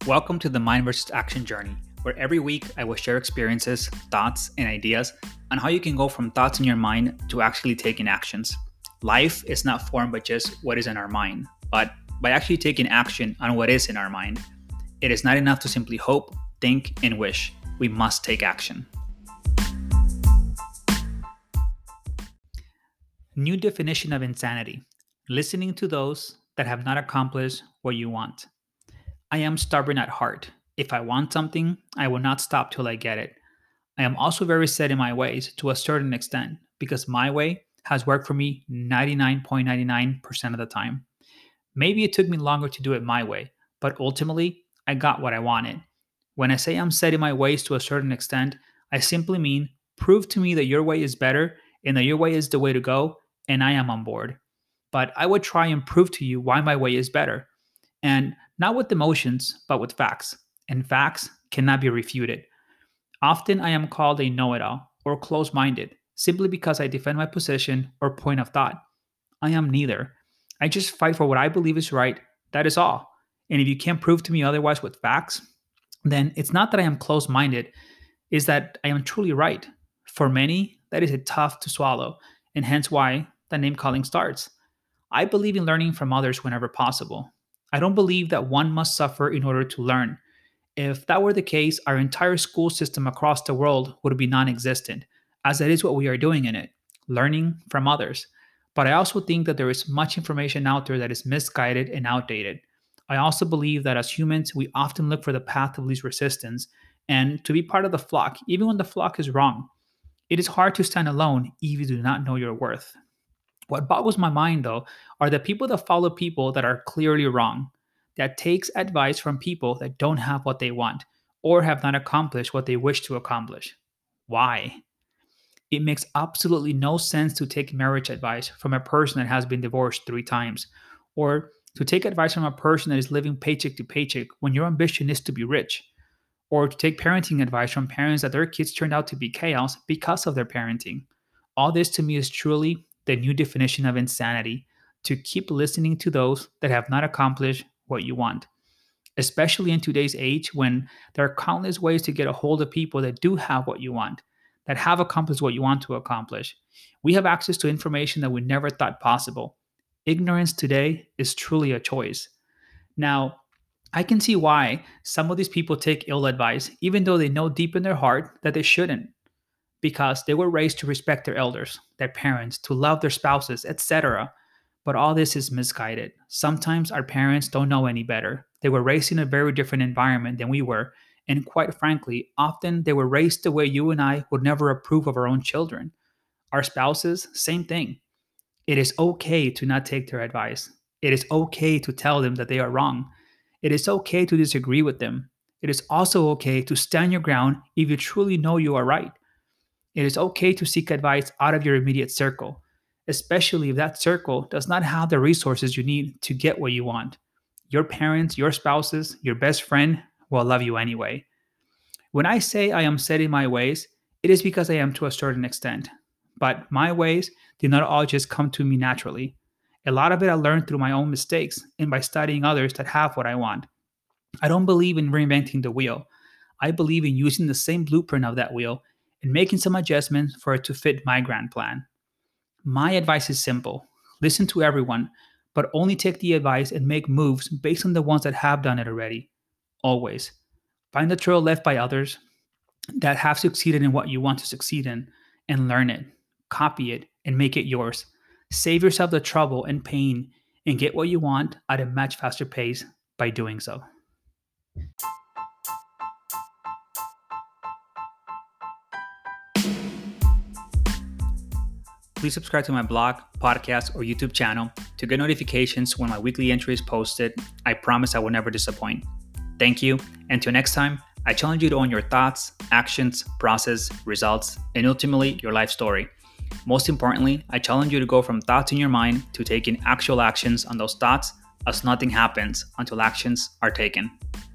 Welcome to the Mind vs. Action journey, where every week I will share experiences, thoughts, and ideas on how you can go from thoughts in your mind to actually taking actions. Life is not formed by just what is in our mind, but by actually taking action on what is in our mind. It is not enough to simply hope, think, and wish. We must take action. New definition of insanity: listening to those that have not accomplished what you want. I am stubborn at heart. If I want something, I will not stop till I get it. I am also very set in my ways to a certain extent because my way has worked for me 99.99% of the time. Maybe it took me longer to do it my way, but ultimately, I got what I wanted. When I say I'm set in my ways to a certain extent, I simply mean prove to me that your way is better and that your way is the way to go, and I am on board. But I would try and prove to you why my way is better. And not with emotions, but with facts. And facts cannot be refuted. Often I am called a know it all or close minded simply because I defend my position or point of thought. I am neither. I just fight for what I believe is right. That is all. And if you can't prove to me otherwise with facts, then it's not that I am close minded, it's that I am truly right. For many, that is tough to swallow, and hence why the name calling starts. I believe in learning from others whenever possible. I don't believe that one must suffer in order to learn. If that were the case, our entire school system across the world would be non existent, as that is what we are doing in it, learning from others. But I also think that there is much information out there that is misguided and outdated. I also believe that as humans, we often look for the path of least resistance and to be part of the flock, even when the flock is wrong. It is hard to stand alone if you do not know your worth. What boggles my mind, though, are the people that follow people that are clearly wrong, that takes advice from people that don't have what they want or have not accomplished what they wish to accomplish. Why? It makes absolutely no sense to take marriage advice from a person that has been divorced 3 times, or to take advice from a person that is living paycheck to paycheck when your ambition is to be rich, or to take parenting advice from parents that their kids turned out to be chaos because of their parenting. All this to me is truly the new definition of insanity: to keep listening to those that have not accomplished what you want. Especially in today's age when there are countless ways to get a hold of people that do have what you want, that have accomplished what you want to accomplish. We have access to information that we never thought possible. Ignorance today is truly a choice. Now, I can see why some of these people take ill advice, even though they know deep in their heart that they shouldn't, because they were raised to respect their elders, their parents, to love their spouses, etc. But all this is misguided. Sometimes our parents don't know any better. They were raised in a very different environment than we were, and quite frankly, often they were raised the way you and I would never approve of our own children. Our spouses, same thing. It is okay to not take their advice. It is okay to tell them that they are wrong. It is okay to disagree with them. It is also okay to stand your ground if you truly know you are right. It is okay to seek advice out of your immediate circle, especially if that circle does not have the resources you need to get what you want. Your parents, your spouses, your best friend will love you anyway. When I say I am set in my ways, it is because I am to a certain extent. But my ways did not all just come to me naturally. A lot of it I learned through my own mistakes and by studying others that have what I want. I don't believe in reinventing the wheel. I believe in using the same blueprint of that wheel and making some adjustments for it to fit my grand plan. My advice is simple: listen to everyone, but only take the advice and make moves based on the ones that have done it already. Always. Find the trail left by others that have succeeded in what you want to succeed in and learn it, copy it, and make it yours. Save yourself the trouble and pain and get what you want at a much faster pace by doing so. Please subscribe to my blog, podcast, or YouTube channel to get notifications when my weekly entry is posted. I promise I will never disappoint. Thank you. Until next time, I challenge you to own your thoughts, actions, process, results, and ultimately your life story. Most importantly, I challenge you to go from thoughts in your mind to taking actual actions on those thoughts, as nothing happens until actions are taken.